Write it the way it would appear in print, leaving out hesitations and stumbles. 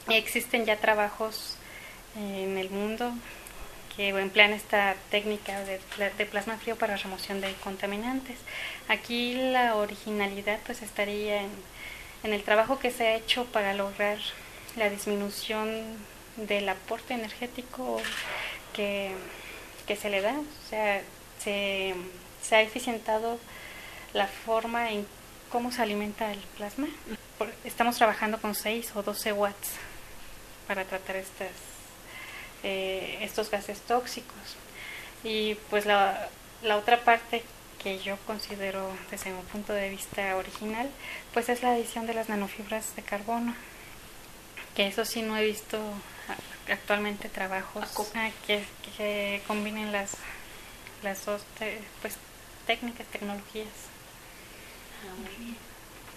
Existen ya trabajos en el mundo que emplean esta técnica de plasma frío para remoción de contaminantes. Aquí la originalidad pues estaría en el trabajo que se ha hecho para lograr la disminución del aporte energético que, que se le da. O sea, se ha eficientado la forma en cómo se alimenta el plasma. Estamos trabajando con 6 o 12 watts para tratar estos gases tóxicos. Y pues la otra parte que yo considero desde mi punto de vista original, pues es la adición de las nanofibras de carbono, que eso sí no he visto actualmente trabajos que combinen las dos pues técnicas, tecnologías. Muy bien.